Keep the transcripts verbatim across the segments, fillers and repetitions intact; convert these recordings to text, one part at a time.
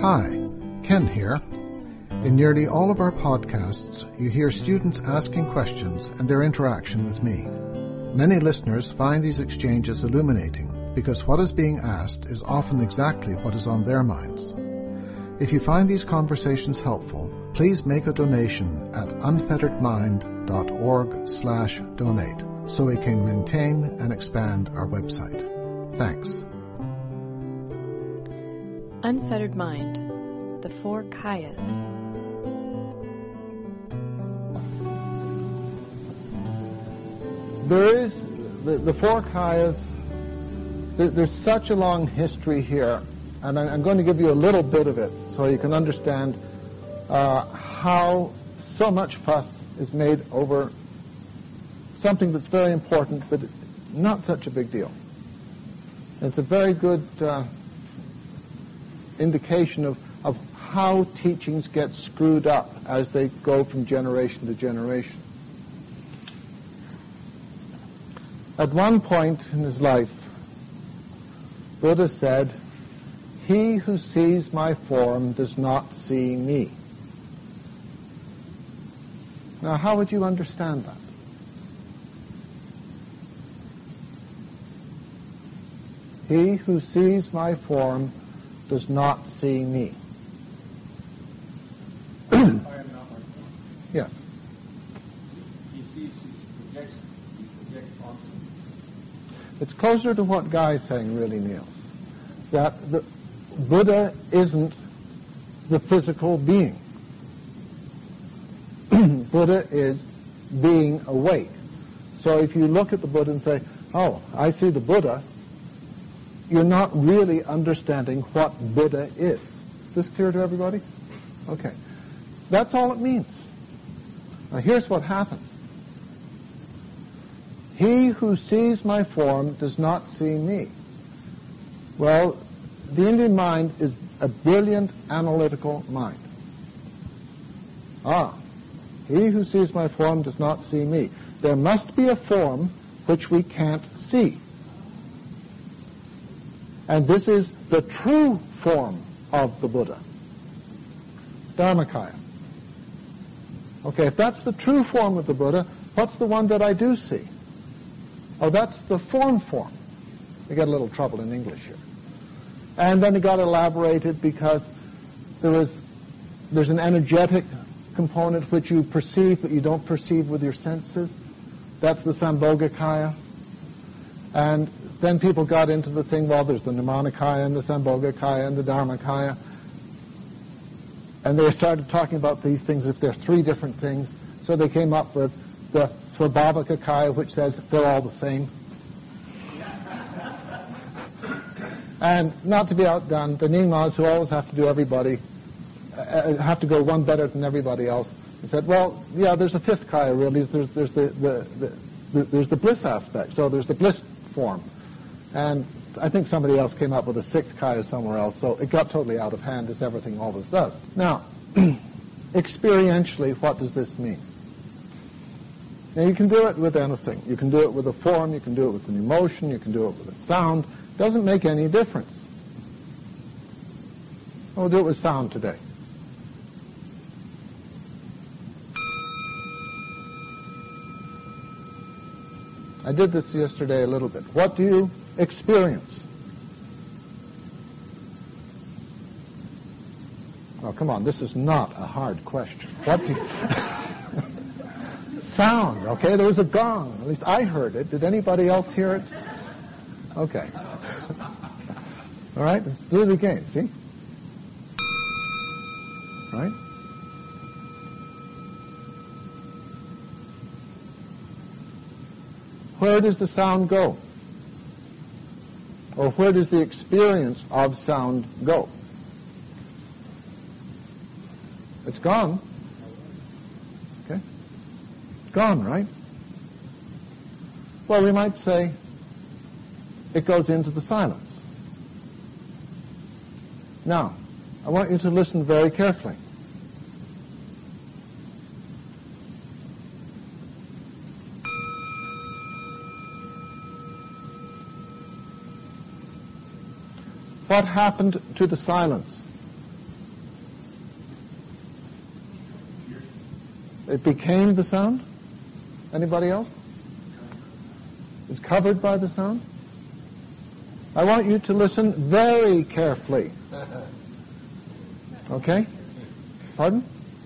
Hi, Ken here. In nearly all of our podcasts, you hear students asking questions and their interaction with me. Many listeners find these exchanges illuminating because what is being asked is often exactly what is on their minds. If you find these conversations helpful, please make a donation at unfetteredmind.org slash donate so we can maintain and expand our website. Thanks. Unfettered Mind, the Four Kayas. There is, the, the Four Kayas, there, there's such a long history here, and I, I'm going to give you a little bit of it so you can understand uh, how so much fuss is made over something that's very important, but it's not such a big deal. It's a very good uh, indication of, of how teachings get screwed up as they go from generation to generation. At one point in his life, Buddha said, "He who sees my form does not see me." Now, how would you understand that? He who sees my form does not see me. I am not my form. Yes. He sees, he projects, he projects onto me. It's closer to what Guy's saying, really, Neil. That the Buddha isn't the physical being. Buddha is being awake. So if you look at the Buddha and say, "Oh, I see the Buddha," you're not really understanding what Buddha is. Is this clear to everybody? Okay. That's all it means. Now here's what happens. He who sees my form does not see me. Well, the Indian mind is a brilliant analytical mind. Ah, he who sees my form does not see me. There must be a form which we can't see. And this is the true form of the Buddha. Dharmakaya. Okay, if that's the true form of the Buddha, what's the one that I do see? Oh, that's the form form. We get a little trouble in English here. And then it got elaborated because there was, there's an energetic component which you perceive but you don't perceive with your senses. That's the Sambhogakaya. And then people got into the thing, well, there's the Nirmanakaya and the Sambhogakaya and the Dharmakaya. And they started talking about these things if they're three different things. So they came up with the Svabhavakaya, which says they're all the same. And not to be outdone, the Nyingmas, who always have to do everybody, uh, have to go one better than everybody else, they said, well, yeah, there's a fifth kaya, really. There's, there's, the, the, the, the, there's the bliss aspect. So there's the bliss form. And I think somebody else came up with a sixth kaya somewhere else, so it got totally out of hand, as everything always does. Now, experientially, what does this mean? Now, you can do it with anything. You can do it with a form, you can do it with an emotion, you can do it with a sound. It doesn't make any difference. We'll do it with sound today. I did this yesterday a little bit. What do you experience? Oh, come on, this is not a hard question. What do you... Sound, okay? There was a gong. At least I heard it. Did anybody else hear it? Okay. All right? Do it again, see? Right? Where does the sound go? Or where does the experience of sound go? It's gone. Okay? It's gone, right? Well, we might say it goes into the silence. Now, I want you to listen very carefully. What happened to the silence? It became the sound? Anybody else? It's covered by the sound? I want you to listen very carefully. Okay? Pardon?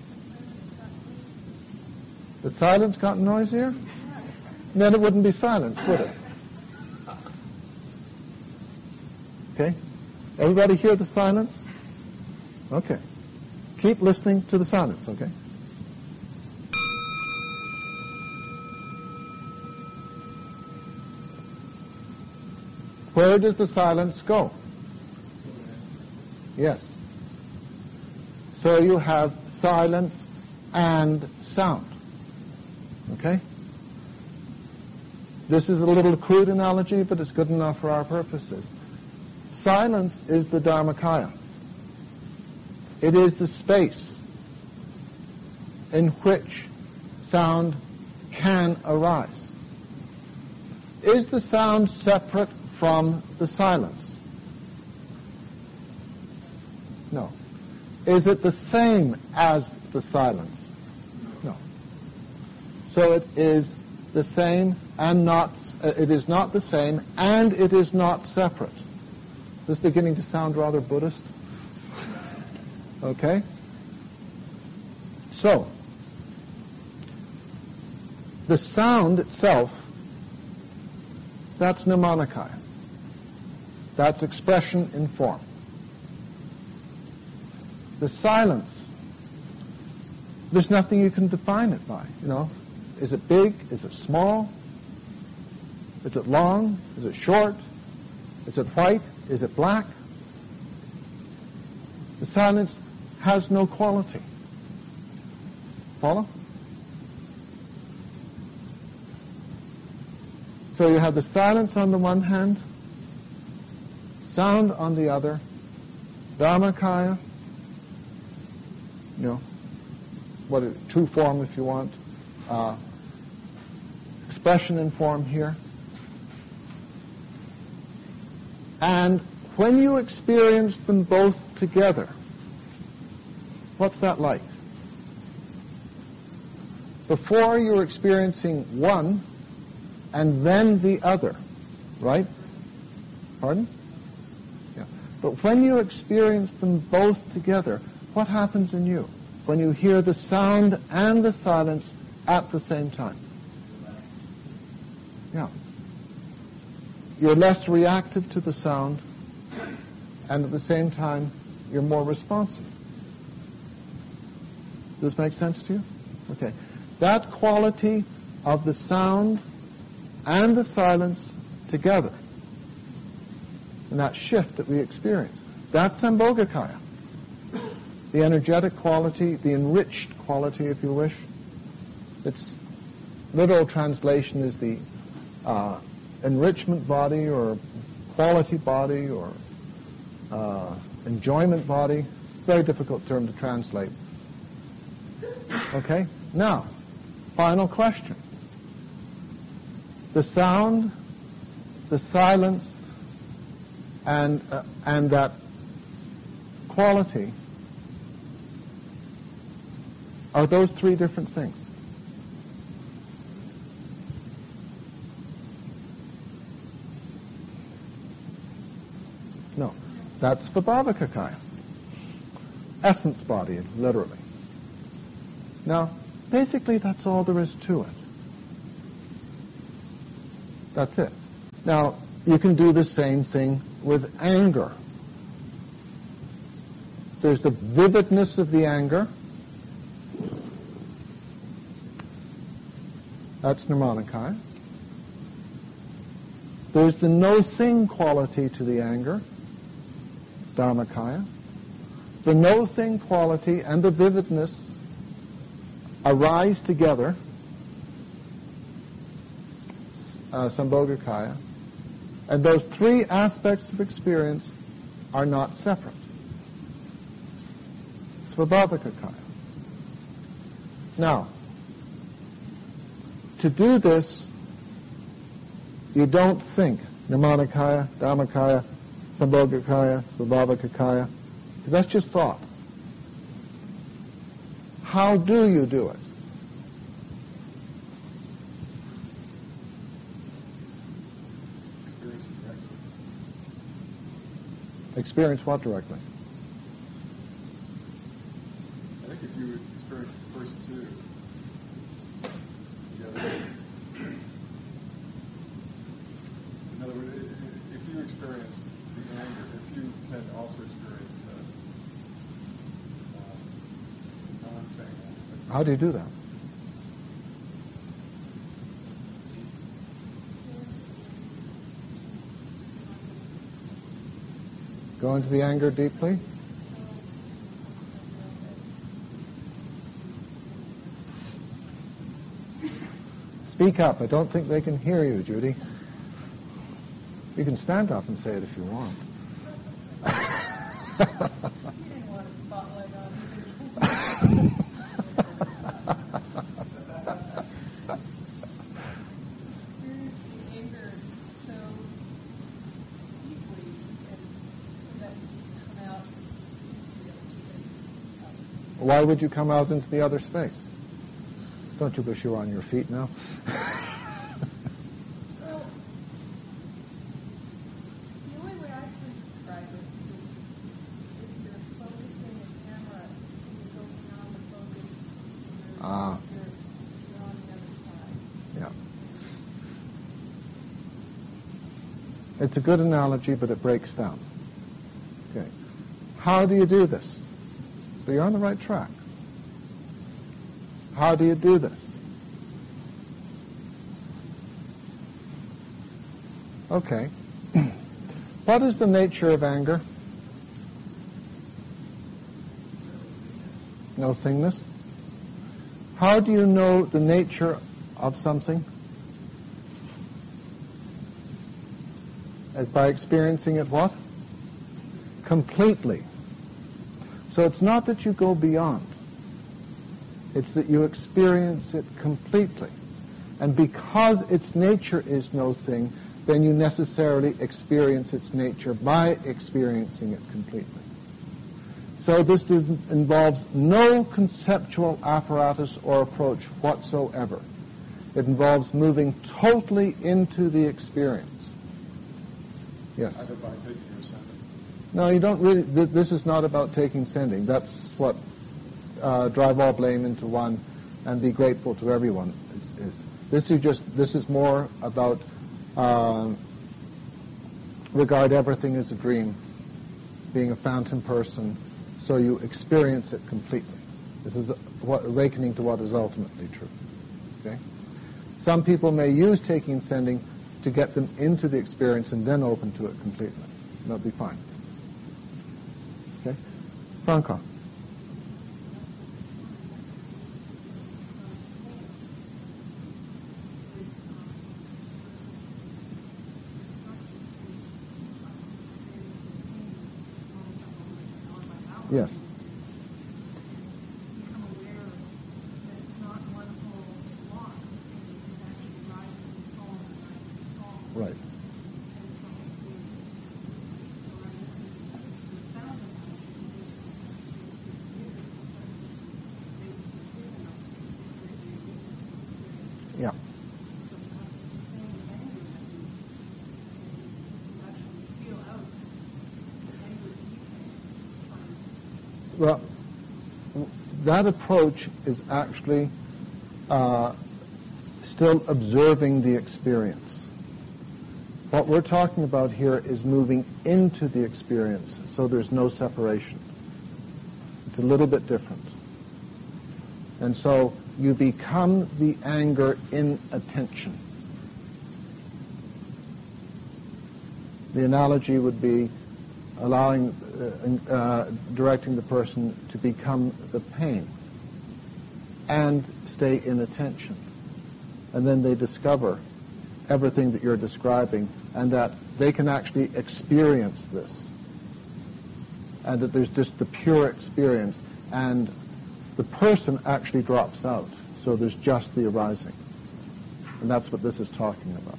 The silence got noisier? Then it wouldn't be silence, would it? Okay? Everybody hear the silence? Okay. Keep listening to the silence, okay? Where does the silence go? Yes. So you have silence and sound. Okay? This is a little crude analogy, but it's good enough for our purposes. Silence is the Dharmakaya. It is the space in which sound can arise. Is the sound separate from the silence? No. Is it the same as the silence? No. So it is the same and not, uh, it is not the same and it is not separate. This is beginning to sound rather Buddhist. Okay? So, the sound itself, that's Nirmanakaya. That's expression in form. The silence, there's nothing you can define it by, you know. Is it big? Is it small? Is it long? Is it short? Is it white? Is it black? The silence has no quality. Follow? So you have the silence on the one hand, sound on the other, Dharmakaya, you know, what is true form if you want, uh, expression in form here. And when you experience them both together, what's that like? Before you're experiencing one and then the other, right? Pardon? Yeah. But when you experience them both together, what happens in you when you hear the sound and the silence at the same time? Yeah. You're less reactive to the sound, and at the same time, you're more responsive. Does this make sense to you? Okay. That quality of the sound and the silence together, and that shift that we experience, that's Sambhogakaya. The energetic quality, the enriched quality, if you wish. Its literal translation is the uh, enrichment body or quality body or uh, enjoyment body. Very difficult term to translate. Okay? Now, final question. The sound, the silence, and uh, and that quality, are those three different things? No. That's Svabhavakakaya. Essence body, literally. Now, basically that's all there is to it. That's it. Now, you can do the same thing with anger. There's the vividness of the anger. That's Nirmanakaya. There's the no-thing quality to the anger, Dharmakaya. The no-thing quality and the vividness arise together, uh, Sambhogakaya, and those three aspects of experience are not separate. Svabhavakakaya. Now, to do this, you don't think Nirmanakaya, Dharmakaya, Sambhogakaya, Svabhavakakaya, because that's just thought. How do you do it? Experience what directly? I think if you experience the first two together, in other words, if you experience the anger, if you can also experience the uh, non-thing. How do you do that? Go into the anger deeply. Speak up. I don't think they can hear you, Judy. You can stand up and say it if you want. Why would you come out into the other space? Don't you wish you were on your feet now? Well, the only way I can describe it is if you're focusing the camera, you go beyond the focus, and Ah. you're, you're on the other side. Yeah. It's a good analogy, but it breaks down. Okay. How do you do this? So you're on the right track. How do you do this? Okay. What is the nature of anger? No thingness. How do you know the nature of something? As by experiencing it what? Completely. So it's not that you go beyond. It's that you experience it completely. And because its nature is no thing, then you necessarily experience its nature by experiencing it completely. So this does, involves no conceptual apparatus or approach whatsoever. It involves moving totally into the experience. Yes? Either by taking or sending. No, you don't really, th- this is not about taking sending. That's what uh, drive all blame into one and be grateful to everyone is. is. This is just, this is more about uh, regard everything as a dream, being a phantom person, so you experience it completely. This is what, awakening to what is ultimately true. Okay? Some people may use taking sending to get them into the experience and then open to it completely. That'll be fine. Okay? Franca. Yes. Become aware that it's not one whole block, and it is actually rising and falling and rising and falling. Right. And so it is, so I listen to the sound of it, and it's, it's, it's weird, but they hear enough, they, they, Yeah. so that's the same with anger that you, you actually feel out anger deeply. Well, that approach is actually uh, still observing the experience. What we're talking about here is moving into the experience, so there's no separation. It's a little bit different. And so you become the anger in attention. The analogy would be allowing, uh, uh, directing the person to become the pain and stay in attention. And then they discover everything that you're describing and that they can actually experience this. And that there's just the pure experience and the person actually drops out. So there's just the arising. And that's what this is talking about.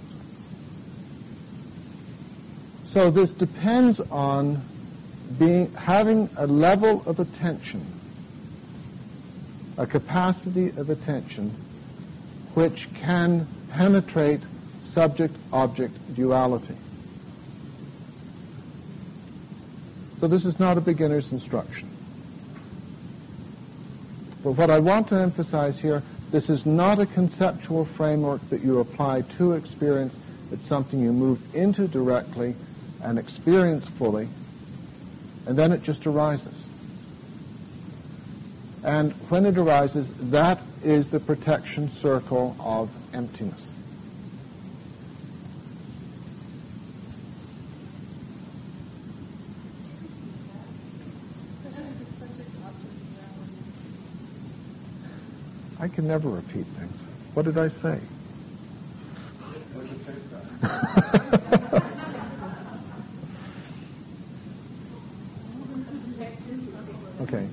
So this depends on being having a level of attention, a capacity of attention, which can penetrate subject-object duality. So this is not a beginner's instruction. But what I want to emphasize here, this is not a conceptual framework that you apply to experience. It's something you move into directly and experience fully, and then it just arises. And when it arises, that is the protection circle of emptiness. I can never repeat things. What did I say? Okay.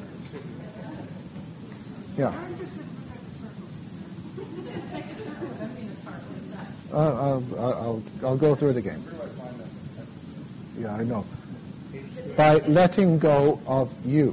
Yeah. Uh, I'll, I'll, I'll go through it again. Yeah, I know. By letting go of you.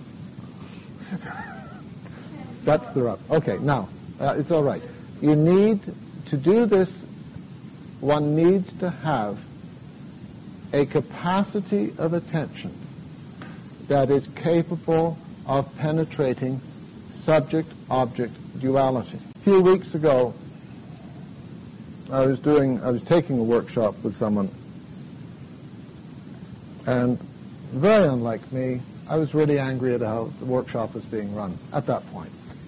That's the rub. Okay, now, uh, it's all right. You need, to do this, one needs to have a capacity of attention that is capable of penetrating subject-object duality. A few weeks ago, I was doing, I was taking a workshop with someone, and very unlike me, I was really angry at how the workshop was being run at that point.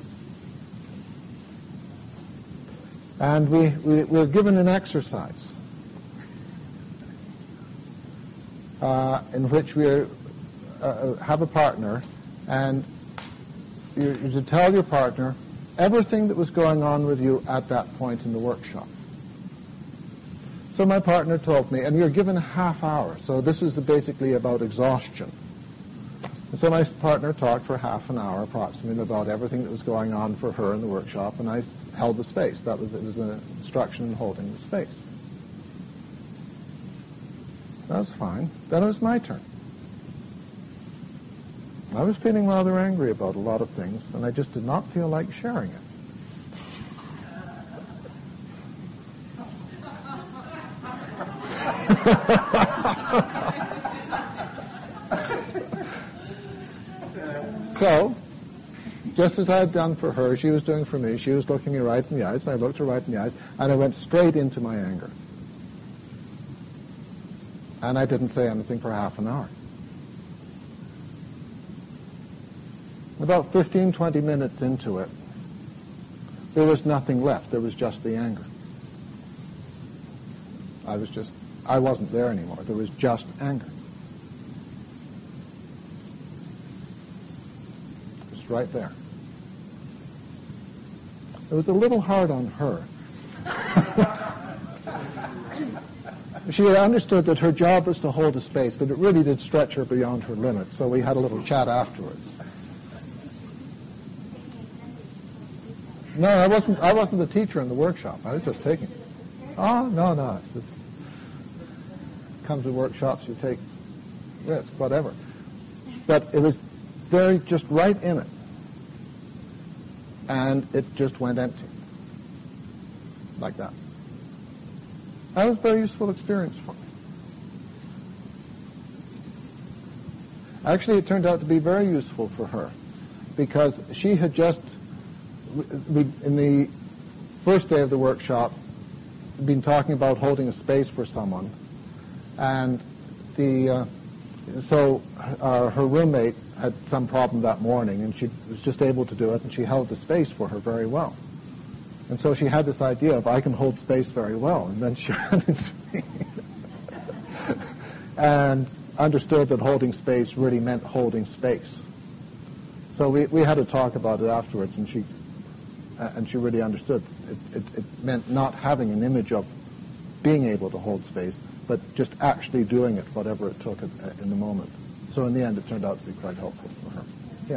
And we, we were given an exercise uh, in which we are, uh, have a partner, and you're, you're to tell your partner everything that was going on with you at that point in the workshop. So my partner told me, and you're given a half hour, so this was basically about exhaustion. And so my partner talked for half an hour approximately about everything that was going on for her in the workshop, and I held the space. That was, it was an instruction in holding the space. That was fine. Then it was my turn. I was feeling rather angry about a lot of things, and I just did not feel like sharing it. So, just as I had done for her, she was doing for me. She was looking me right in the eyes, and I looked her right in the eyes, and I went straight into my anger. And I didn't say anything for half an hour. About fifteen, twenty minutes into it, there was nothing left. There was just the anger. I was just, I wasn't there anymore. There was just anger. Just right there. It was a little hard on her. She had understood that her job was to hold a space, but it really did stretch her beyond her limits, so we had a little chat afterwards. No, I wasn't I wasn't the teacher in the workshop. I was just taking it. Oh, no, no. It's just, come to workshops, you take risk, whatever. But it was very, just right in it. And it just went empty. Like that. That was a very useful experience for me. Actually, it turned out to be very useful for her, because she had just, we, in the first day of the workshop, been talking about holding a space for someone, and the uh, so uh, her roommate had some problem that morning, and she was just able to do it, and she held the space for her very well. And so she had this idea of, I can hold space very well, and then she ran into me and understood that holding space really meant holding space. So we, we had a talk about it afterwards, and she uh, and she really understood. It, it, it meant not having an image of being able to hold space, but just actually doing it, whatever it took in the moment. So in the end, it turned out to be quite helpful for her. Yeah.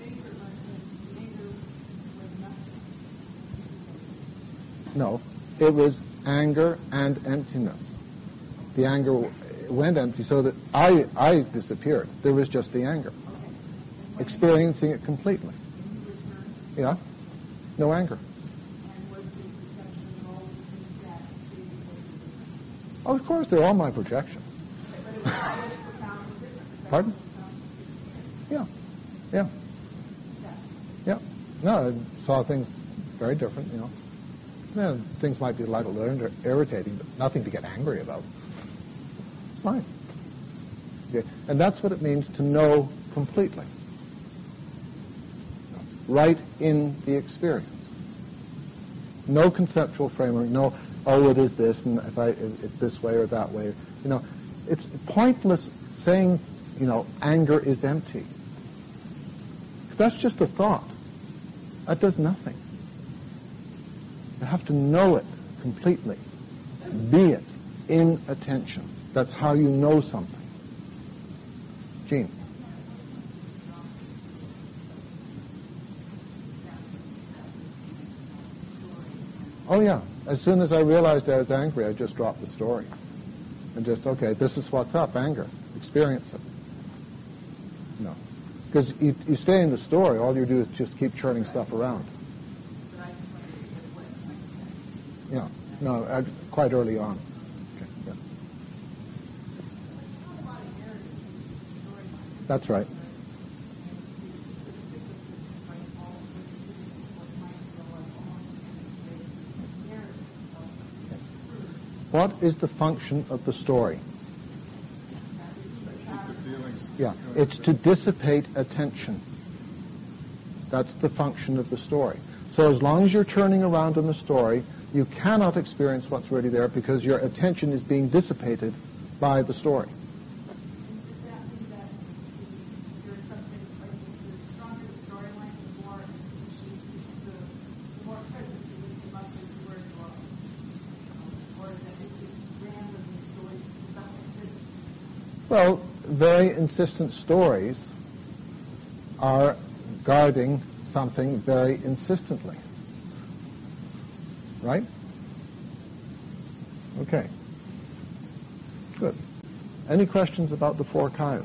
No, it was anger and emptiness. The anger went empty so that I, I disappeared. There was just the anger. Experiencing it completely. Yeah? No anger. Oh, of course, they're all my projection. Pardon? Yeah, yeah, yeah. No, I saw things very different, you know. Yeah, things might be a little ir- irritating, but nothing to get angry about. It's fine. Okay. And that's what it means to know completely. Right in the experience. No conceptual framework, no, oh, it is this, and if I, it's this way or that way. You know, it's pointless saying, you know, anger is empty. That's just a thought. That does nothing. You have to know it completely. Be it in attention. That's how you know something. Jean. Oh yeah. As soon as I realized I was angry, I just dropped the story. And just, okay, this is what's up, anger. Experience it. No. Because you, you stay in the story, all you do is just keep churning stuff around. Yeah. No, I, quite early on. Okay, yeah. That's right. What is the function of the story? Yeah, it's to dissipate attention. That's the function of the story. So as long as you're turning around in the story, you cannot experience what's really there because your attention is being dissipated by the story. Well, very insistent stories are guarding something very insistently. Right? Okay. Good. Any questions about the four kayas?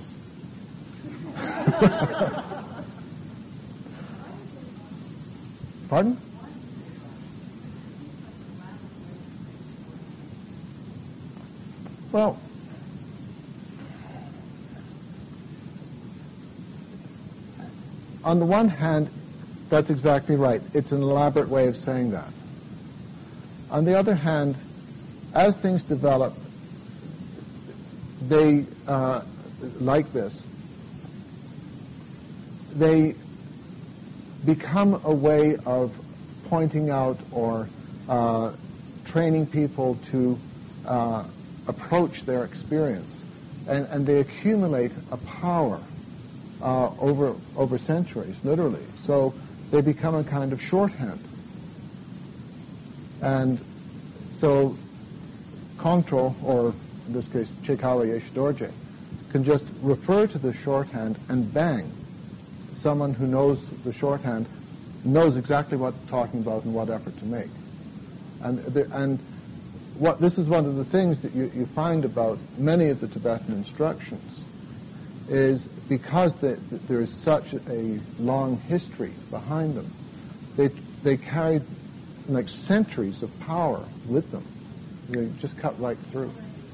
Pardon? Well, on the one hand, that's exactly right. It's an elaborate way of saying that. On the other hand, as things develop, they, uh, like this, they become a way of pointing out or uh, training people to uh, approach their experience. And, and they accumulate a power uh, over, over centuries, literally. So they become a kind of shorthand. And so Kongtrul, or in this case Cheikawa Yeshe Dorje, can just refer to the shorthand and bang, someone who knows the shorthand knows exactly what it's talking about and what effort to make. And, the, and what this is one of the things that you, you find about many of the Tibetan instructions is because they, there is such a long history behind them, they, they carried like centuries of power with them. They just cut right through.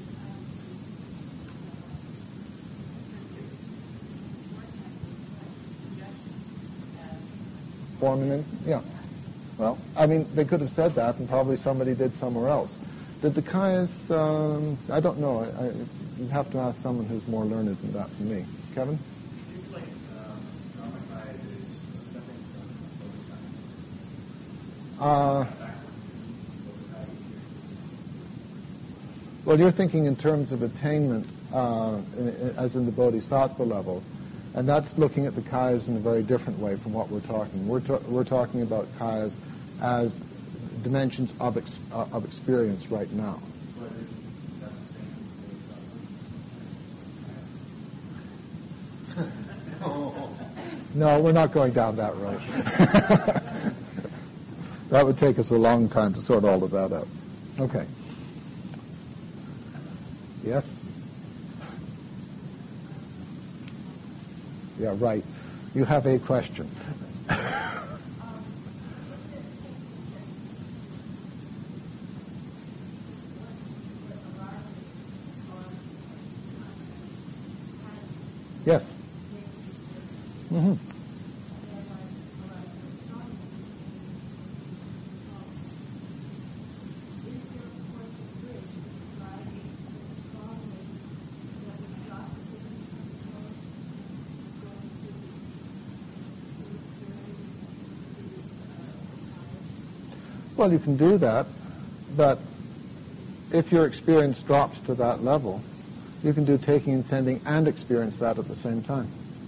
Forming, yeah. Well, I mean, they could have said that, and probably somebody did somewhere else. Did the Kayas? Um, I don't know. I, I, you'd have to ask someone who's more learned than that than me. Kevin? Seems like um, Dharmakaya is a stepping stone. Uh, well, you're thinking in terms of attainment, uh, in, in, as in the Bodhisattva level, and that's looking at the Kayas in a very different way from what we're talking. We're, ta- we're talking about Kayas as dimensions of, ex- uh, of experience right now. No, we're not going down that road. That would take us a long time to sort all of that out. Okay. Yes? Yeah, right. You have a question. Yes. Mm-hmm. Well, you can do that, but if your experience drops to that level, you can do taking and sending and experience that at the same time.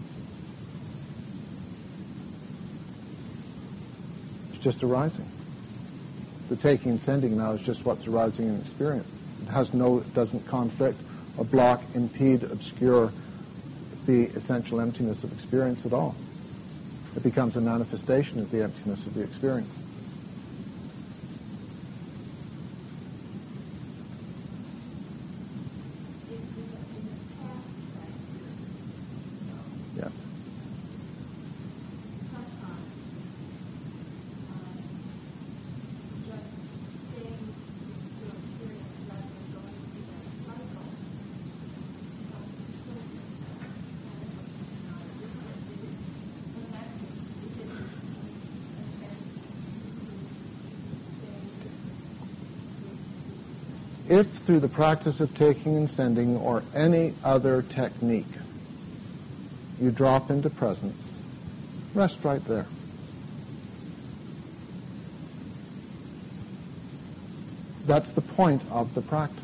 It's just arising. The taking and sending now is just what's arising in experience. It has no, it doesn't conflict or block, impede, obscure the essential emptiness of experience at all. It becomes a manifestation of the emptiness of the experience. Yes. If through the practice of taking and sending or any other technique you drop into presence, rest right there. That's the point of the practice.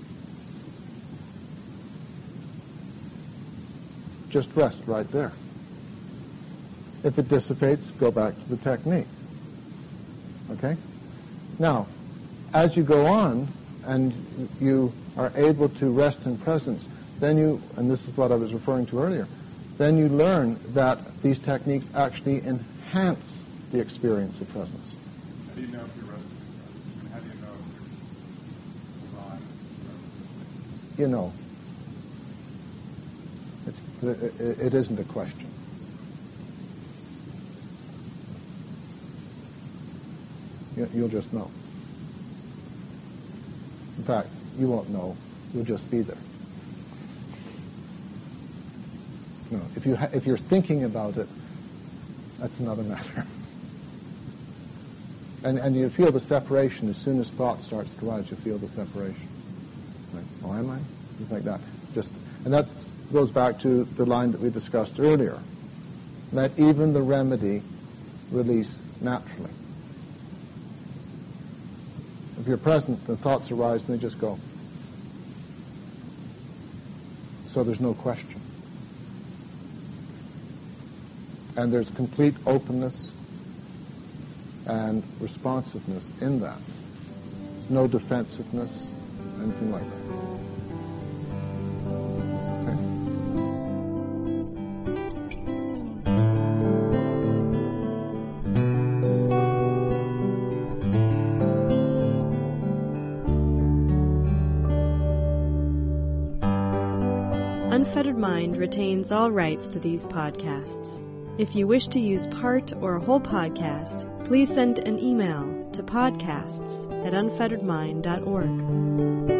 Just rest right there. If it dissipates, go back to the technique. Okay? Now, as you go on, and you are able to rest in presence, then you, and this is what I was referring to earlier, then you learn that these techniques actually enhance the experience of presence. How do you know if you're resting in presence? And how do you know if you're alive in presence? You know. It's, it, it isn't a question. You, you'll just know. In fact, you won't know. You'll just be there. You know, if you ha- if you're thinking about it, that's another matter. And and you feel the separation as soon as thought starts to rise. You feel the separation. Like, oh, am I? Things like that. Just and that goes back to the line that we discussed earlier. Let even the remedy release naturally. If you're present, the thoughts arise and they just go. So there's no question. And there's complete openness and responsiveness in that. No defensiveness, anything like that. Unfettered Mind retains all rights to these podcasts. If you wish to use part or a whole podcast, please send an email to podcasts at unfettered mind dot org.